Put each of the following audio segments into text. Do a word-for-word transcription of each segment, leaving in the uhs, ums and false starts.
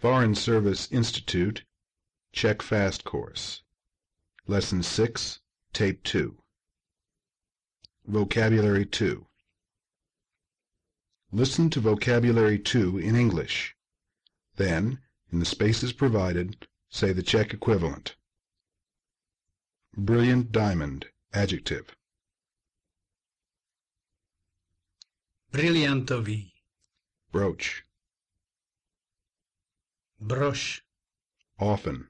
Foreign Service Institute, Czech Fast Course. Lesson six, Tape two. Vocabulary two. Listen to Vocabulary two in English. Then, in the spaces provided, say the Czech equivalent. Brilliant diamond, adjective. Briliantový. Brooch. Brož. Often.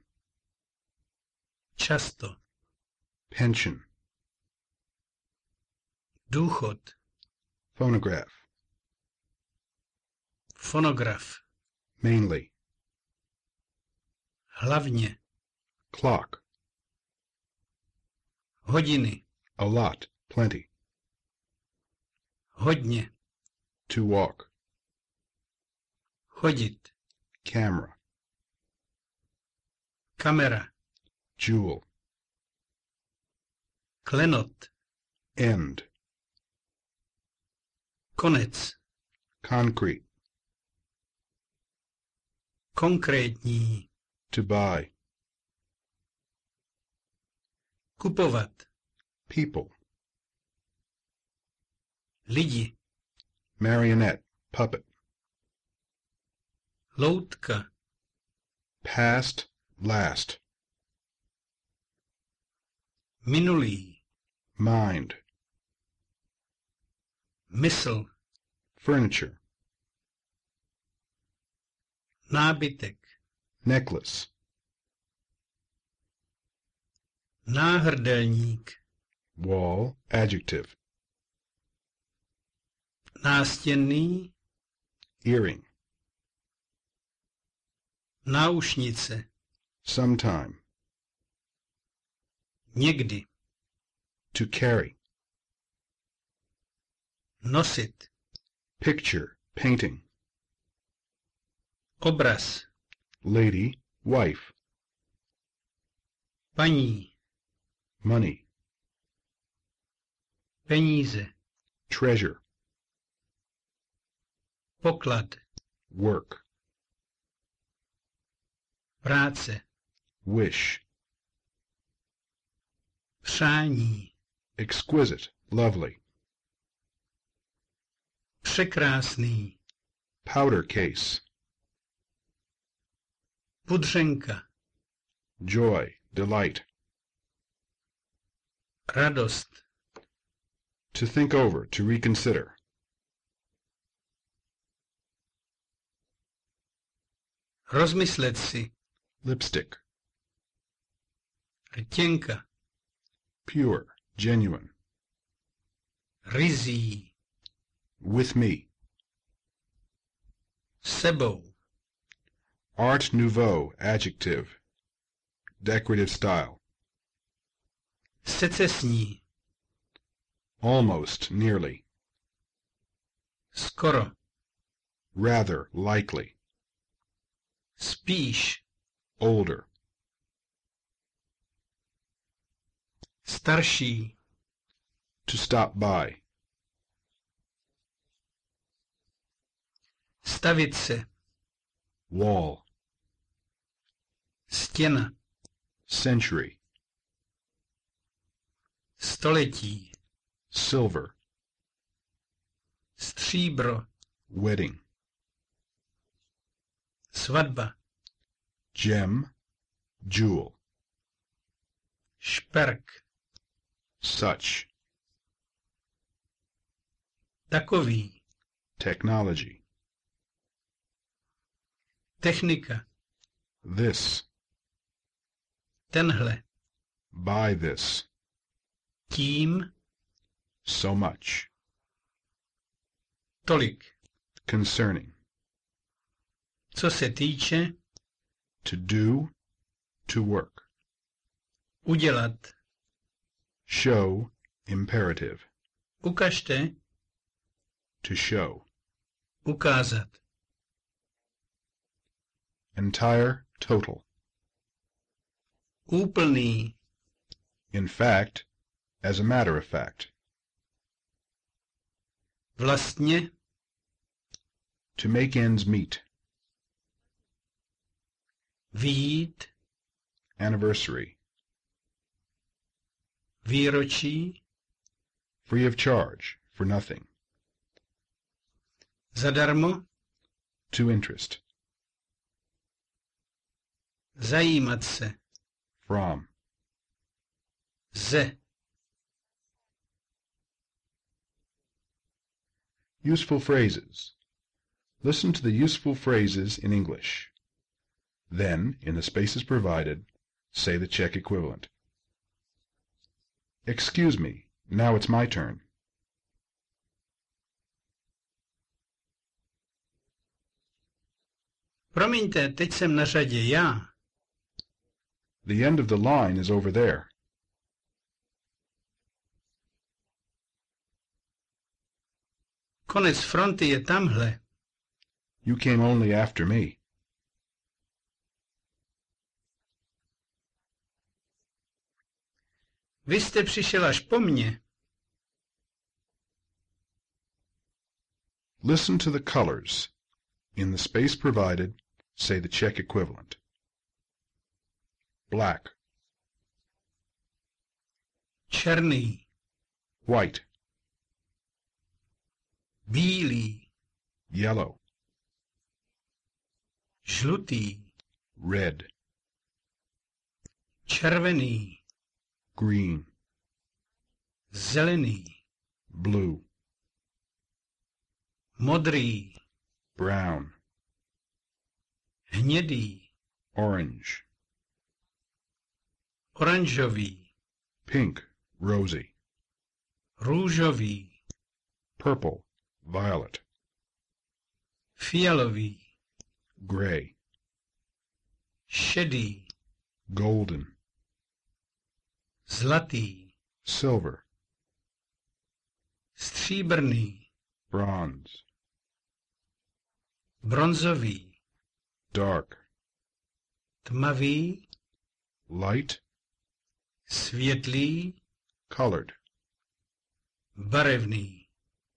Často. Pension. Důchod. Phonograph. Fonograf. Mainly. Hlavně. Clock. Hodiny. A lot, plenty. Hodně. To walk. Chodit. Camera. Kamera. Jewel. Klenot. End. Konec. Concrete. Konkrétní. To buy. Kupovat. People. Lidi. Marionette, puppet. Loutka. Past, last. Minulý. Mind. Mysl. Furniture. Nábytek. Necklace. Náhrdelník. Wall, adjective. Nástěnný. Earring. Náušnice. Sometime. Někdy. To carry. Nosit. Picture, painting. Obraz. Lady, wife. Paní. Money. Peníze. Treasure. Poklad. Work. Práce. Wish. Přání. Exquisite, lovely. Překrásný. Powder case. Pudřenka. Joy, delight. Radost. To think over, to reconsider. Rozmyslet si. Lipstick. Rtěnka. Pure, genuine. Ryzí. With me. Sebou. Art nouveau, adjective. Decorative style. Secesní. Almost, nearly. Skoro. Rather, likely. Spíš. Older. Starší. To stop by. Stavit se. Wall. Stěna. Century. Století. Silver. Stříbro. Wedding. Svatba. Gem. Jewel. Šperk. Such. Takový. Technology. Technika. This. Tenhle. Buy this. Tím. So much. Tolik. Concerning. Co se týče. To do. To work. Udělat. Show. Imperative. Ukažte. To show. Ukázat. Entire, total. Úplný. In fact, as a matter of fact. Vlastně. To make ends meet. vyjít, anniversary, výročí, free of charge, for nothing, zadarmo, to interest, zajímat se, from, ze, useful phrases. Listen to the useful phrases in English. Then, in the spaces provided, say the Czech equivalent. Excuse me, now it's my turn. Promiňte, teď jsem na řadě já. The end of the line is over there. Konec fronty je tamhle. You came only after me. Vy jste přišel až po mně. Listen to the colors. In the space provided, say the Czech equivalent. Black, Černý, white, bílý, yellow, žlutý, red, červený, green, zelený, blue, modrý, brown, hnědý, orange, oranžový, pink, rosy, růžový, purple, violet, fialový, gray, šedý, golden, zlatý, silver, stříbrný, bronze, bronzový, dark, tmavý, light, světlý, colored. barevný.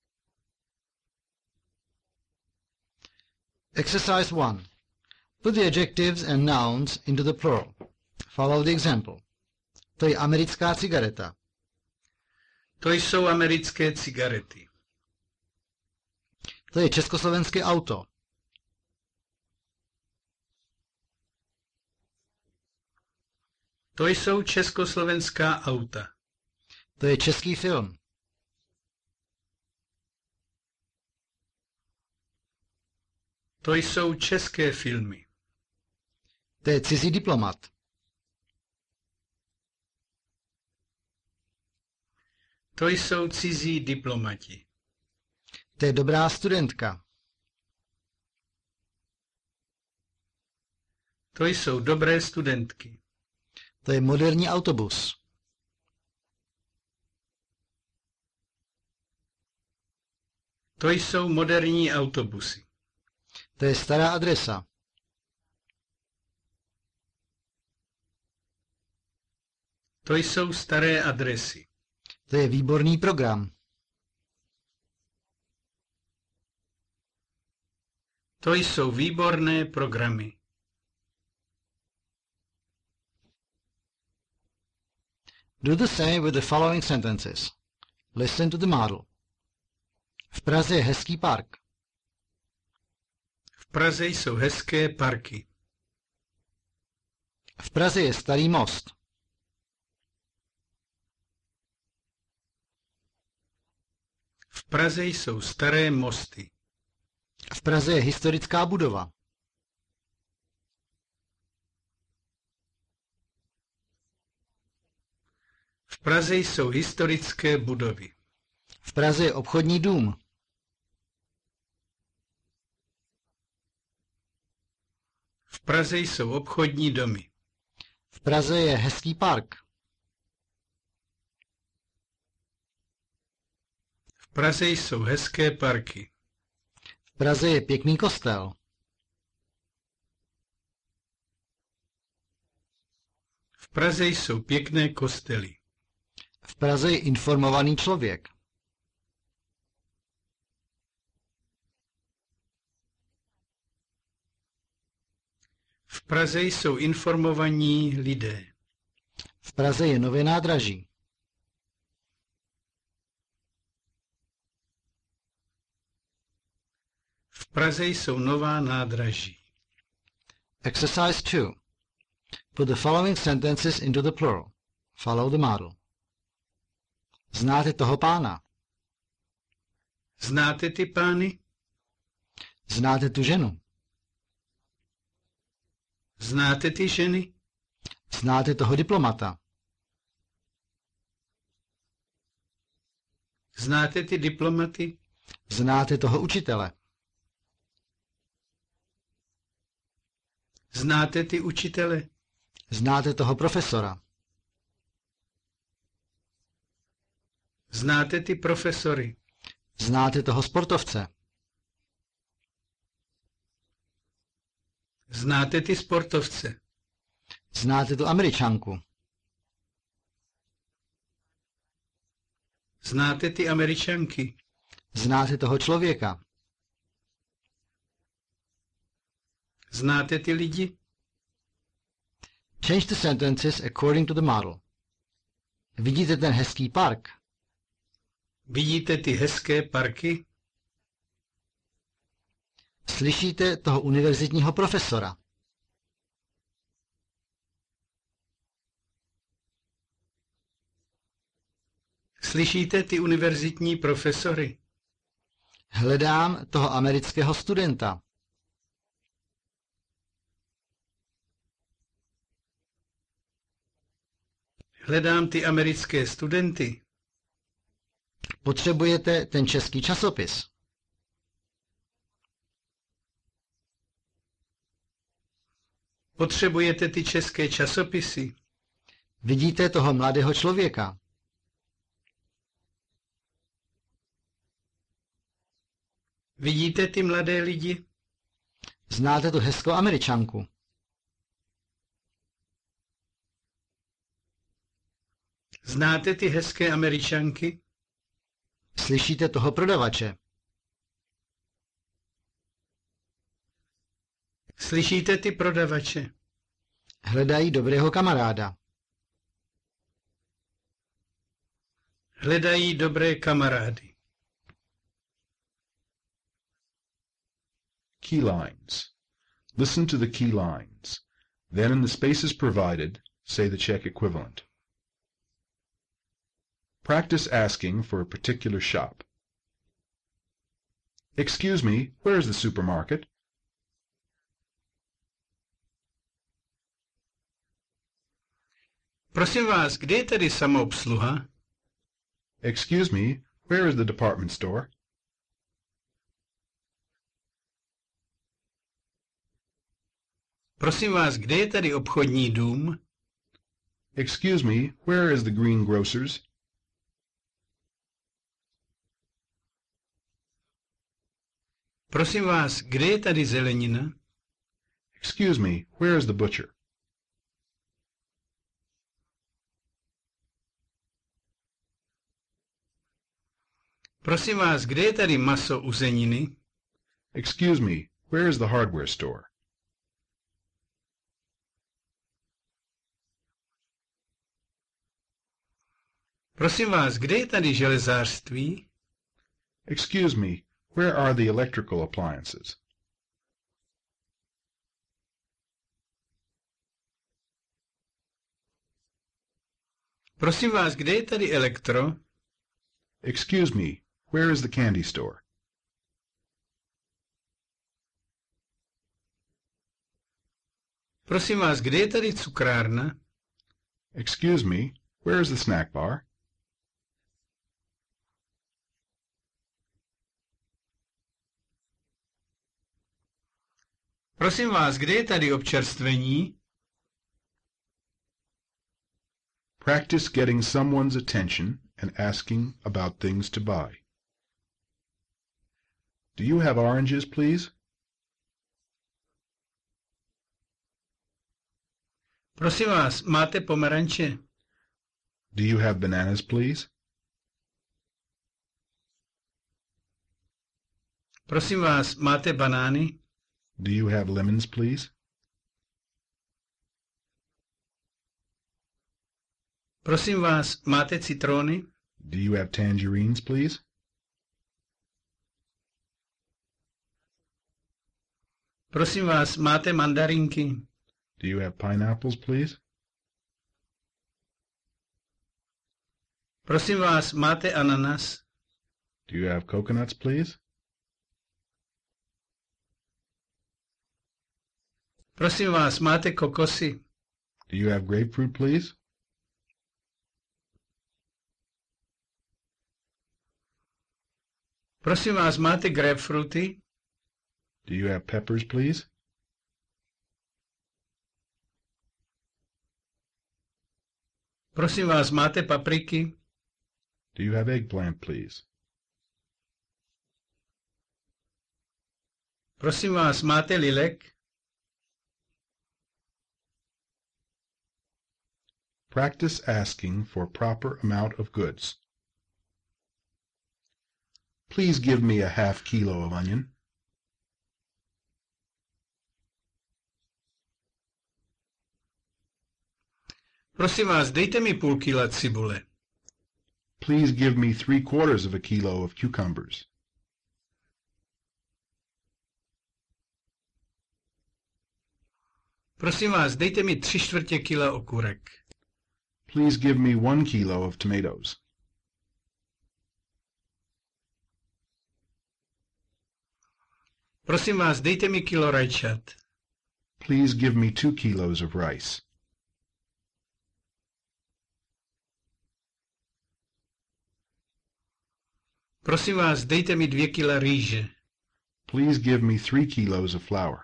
Exercise one. Put the adjectives and nouns into the plural. Follow the example. To je americká cigareta. To jsou americké cigarety. To je československé auto. To jsou československá auta. To je český film. To jsou české filmy. To je cizí diplomat. To jsou cizí diplomati. To je dobrá studentka. To jsou dobré studentky. To je moderní autobus. To jsou moderní autobusy. To je stará adresa. To jsou staré adresy. To je výborný program. To jsou výborné programy. Do the same with the following sentences. Listen to the model. V Praze je hezký park. V Praze jsou hezké parky. V Praze je starý most. V Praze jsou staré mosty. V Praze je historická budova. V Praze jsou historické budovy. V Praze je obchodní dům. V Praze jsou obchodní domy. V Praze je hezký park. V Praze jsou hezké parky. V Praze je pěkný kostel. V Praze jsou pěkné kostely. V Praze je informovaný člověk. V Praze jsou informovaní lidé. V Praze je nové nádraží. V Praze jsou nová nádraží. Exercise two. Put the following sentences into the plural. Follow the model. Znáte toho pána? Znáte ty pány? Znáte tu ženu? Znáte ty ženy? Znáte toho diplomata? Znáte ty diplomaty? Znáte toho učitele? Znáte ty učitele? Znáte toho profesora? Znáte ty profesory? Znáte toho sportovce? Znáte ty sportovce? Znáte tu Američanku? Znáte ty Američanky? Znáte toho člověka? Znáte ty lidi? Change the sentences according to the model. Vidíte ten hezký park? Vidíte ty hezké parky? Slyšíte toho univerzitního profesora? Slyšíte ty univerzitní profesory? Hledám toho amerického studenta. Hledám ty americké studenty. Potřebujete ten český časopis. Potřebujete ty české časopisy. Vidíte toho mladého člověka. Vidíte ty mladé lidi? Znáte tu hezkou Američanku. Znáte ty hezké Američanky? Slyšíte toho prodavače. Slyšíte ty prodavače? Hledají dobrého kamaráda. Hledají dobré kamarády. Key lines. Listen to the key lines. Then in the spaces provided, say the Czech equivalent. Practice asking for a particular shop. Excuse me, where is the supermarket? Prosím vás, kde je tady samoobsluha? Excuse me, where is the department store? Prosím vás, kde je tady obchodní dům? Excuse me, where is the greengrocer's? Prosím vás, kde je tady zelenina? Excuse me, where is the butcher? Prosím vás, kde je tady maso uzeniny? Excuse me, where is the hardware store? Prosím vás, kde je tady železářství? Excuse me, where are the electrical appliances? Prosím vás, kde je tady elektro? Excuse me, where is the candy store? Prosím vás, kde je tady cukrárna? Excuse me, where is the snack bar? Prosím vás, kde je tady občerstvení? Practice getting someone's attention and asking about things to buy. Do you have oranges, please? Prosím vás, máte pomeranče? Do you have bananas, please? Prosím vás, máte banány? Do you have lemons, please? Prosím vás, máte citrony? Do you have tangerines, please? Prosím vás, máte mandarinky? Do you have pineapples, please? Prosím vás, máte ananas? Do you have coconuts, please? Prosím vás, máte kokosy? Do you have grapefruit, please? Prosím vás, máte grapefruity? Do you have peppers, please? Prosím vás, máte papriky? Do you have eggplant, please? Prosím vás, máte lilek? Practice asking for proper amount of goods. Please give me a half kilo of onion. Prosím vás, dejte mi půl kila cibule. Please give me three quarters of a kilo of cucumbers. Prosím vás, dejte mi tři čtvrtě kila okurek. Please give me one kilo of tomatoes. Prosím vás, dejte mi kilo rajčat. Please give me two kilos of rice. Prosím vás, dejte mi dvě kila rýže. Please give me three kilos of flour.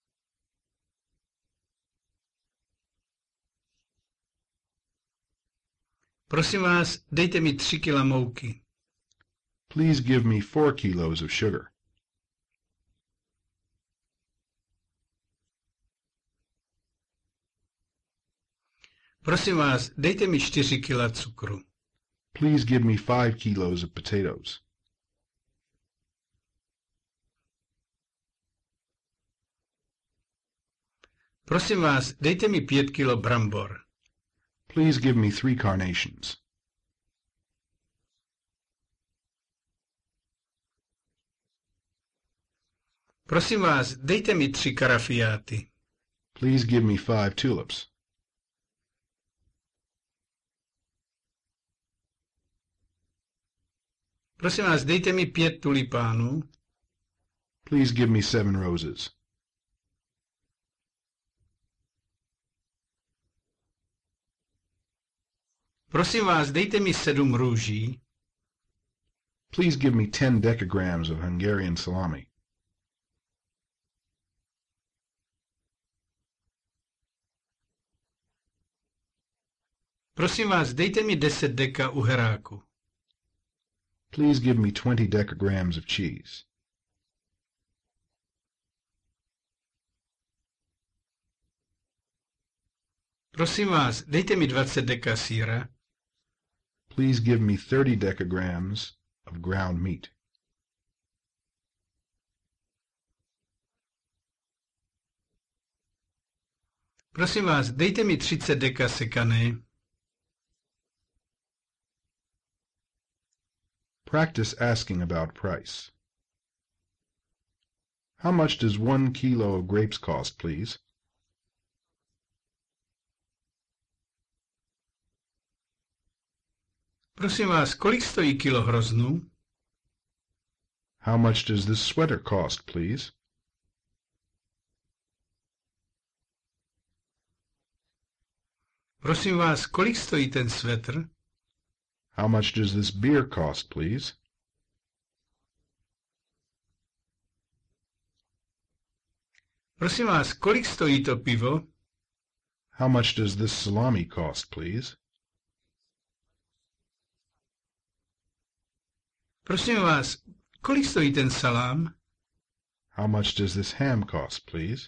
Prosím vás, dejte mi tři kila mouky. Please give me four kilos of sugar. Prosím vás, dejte mi čtyři kila cukru. Please give me five kilos of potatoes. Prosím vás, dejte mi pět kilo brambor. Please give me three carnations. Prosím vás, dejte mi tři karafiáty. Please give me five tulips. Prosím vás, dejte mi pět tulipánů. Please give me seven roses. Prosím vás, dejte mi sedm růží. Please give me ten decagrams of Hungarian salami. Prosím vás, dejte mi deset deka uheráku. Please give me twenty decagrams of cheese. Prosím vás, dejte mi dvacet deka sýra. Please give me thirty decagrams of ground meat. Prosím vás, dejte mi třicet deka sekané. Practice asking about price. How much does one kilo of grapes cost, please? Prosím vás, kolik stojí kilo hroznů? How much does this sweater cost, please? Prosím vás, kolik stojí ten svetr? How much does this beer cost, please? Prosím vás, kolik stojí to pivo? How much does this salami cost, please? Prosím vás, kolik stojí ten salám? How much does this ham cost, please?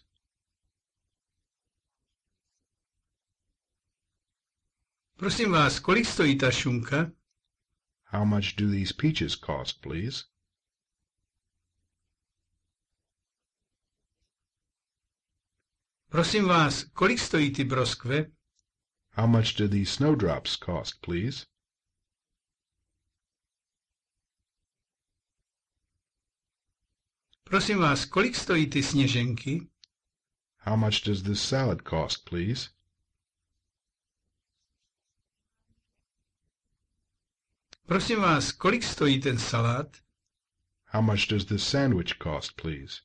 Prosím vás, kolik stojí ta šunka? How much do these peaches cost, please? Prosím vás, kolik stojí ty broskve? How much do these snowdrops cost, please? Prosím vás, kolik stojí ty sněženky? How much does this salad cost, please? Prosím vás, kolik stojí ten salát? How much does this sandwich cost, please?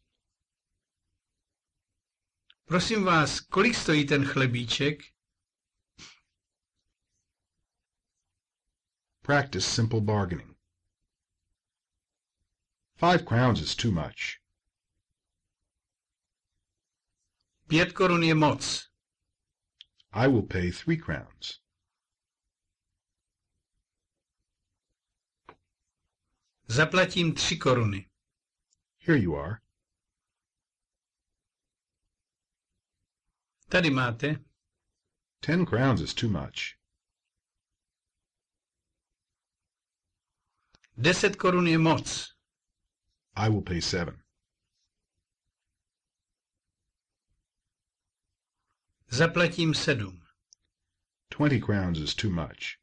Prosím vás, kolik stojí ten chlebíček? Practice simple bargaining. Five crowns is too much. Pět korun je moc. I will pay three crowns. Zaplatím tři koruny. Here you are. Tady máte. Ten crowns is too much. Deset korun je moc. I will pay seven. Zaplatím sedm. Twenty crowns is too much.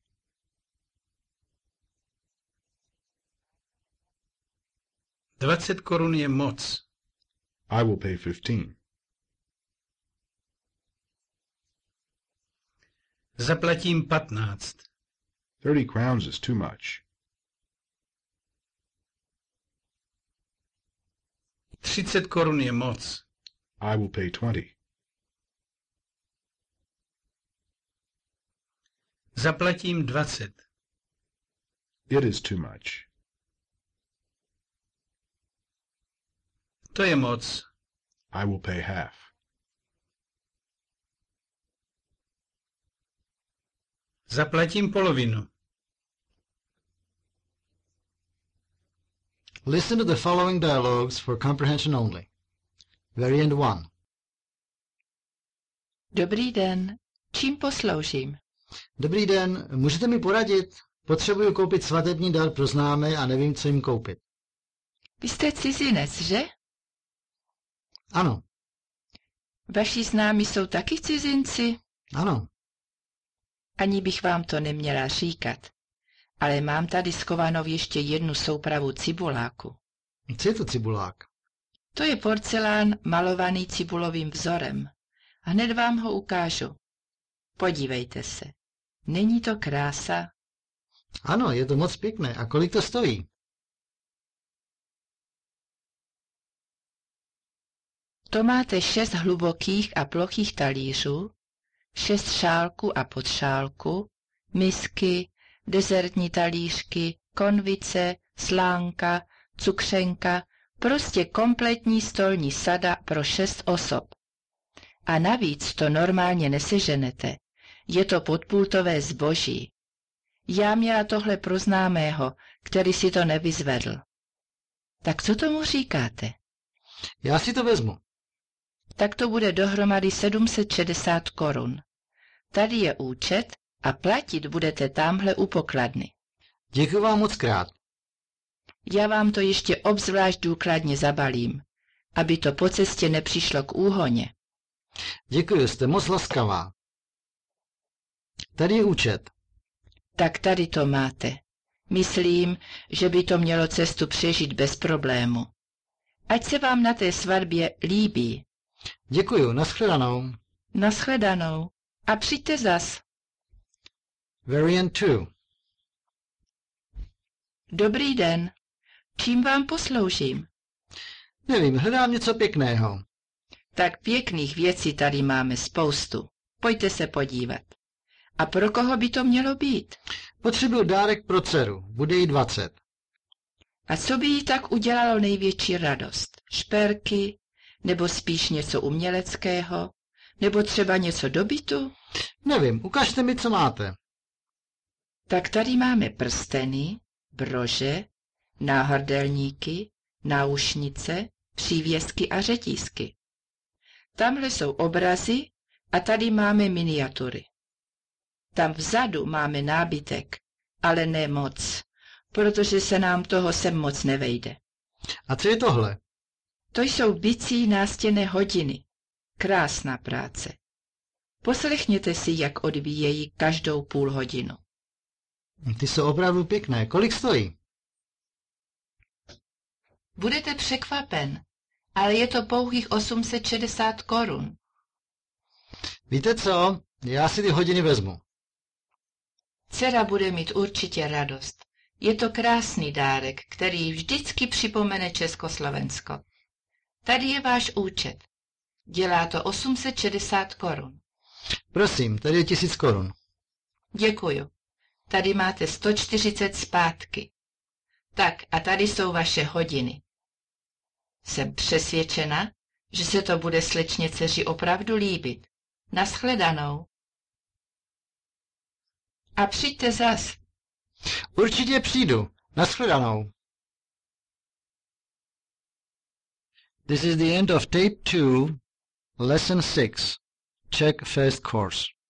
Dvacet korun je moc. I will pay fifteen. Zaplatím patnáct. Thirty crowns is too much. Třicet korun je moc. I will pay twenty. Zaplatím dvacet. It is too much. To je moc. I will pay half. Zaplatím polovinu. Listen to the following dialogues for comprehension only. Variant one. Dobrý den, čím posloužím? Dobrý den, můžete mi poradit? Potřebuju koupit svatební dar pro známé a nevím, co jim koupit. Vy jste cizinec, že? Ano, Vaši známí jsou taky cizinci? ano. Ani bych vám to neměla říkat. Ale mám tady schovanou ještě jednu soupravu cibuláku. Co je to cibulák? To je porcelán malovaný cibulovým vzorem. Hned vám ho ukážu. Podívejte se. Není to krása? Ano, je to moc pěkné. A kolik to stojí? To máte šest hlubokých a plochých talířů, šest šálků a podšálku, misky, dezertní talířky, konvice, slánka, cukřenka, prostě kompletní stolní sada pro šest osob. A navíc to normálně neseženete. Je to podpultové zboží. Já měla tohle pro známého, který si to nevyzvedl. Tak co tomu říkáte? Já si to vezmu. Tak to bude dohromady sedm set šedesát korun. Tady je účet a platit budete tamhle u pokladny. Děkuji vám moc krát. Já vám to ještě obzvlášť důkladně zabalím, aby to po cestě nepřišlo k úhoně. Děkuji, jste moc laskavá. Tady je účet. Tak tady to máte. Myslím, že by to mělo cestu přežít bez problému. Ať se vám na té svatbě líbí. Děkuji, nashledanou. Nashledanou. A přijďte zas. Variant two. Dobrý den. Čím vám posloužím? Nevím, hledám něco pěkného. Tak pěkných věcí tady máme spoustu. Pojďte se podívat. A pro koho by to mělo být? Potřebuju dárek pro dceru. Bude jí dvacet. A co by jí tak udělalo největší radost? Šperky? Nebo spíš něco uměleckého? Nebo třeba něco do bytu? Nevím, ukažte mi, co máte. Tak tady máme prsteny, brože, náhrdelníky, náušnice, přívěsky a řetízky. Tamhle jsou obrazy a tady máme miniatury. Tam vzadu máme nábytek, ale ne moc, protože se nám toho sem moc nevejde. A co je tohle? To jsou bicí nástěnné hodiny. Krásná práce. Poslechněte si, jak odbíjejí každou půl hodinu. Ty jsou opravdu pěkné. Kolik stojí? Budete překvapen, ale je to pouhých osm set šedesát korun. Víte co? Já si ty hodiny vezmu. Dcera bude mít určitě radost. Je to krásný dárek, který vždycky připomene Československo. Tady je váš účet. Dělá to osm set šedesát korun. Prosím, tady je tisíc korun. Děkuju. Tady máte sto čtyřicet zpátky. Tak a tady jsou vaše hodiny. Jsem přesvědčena, že se to bude slečně dceři opravdu líbit. Naschledanou. A přijďte zas. Určitě přijdu. Naschledanou. This is the end of tape two, lesson six, Czech first course.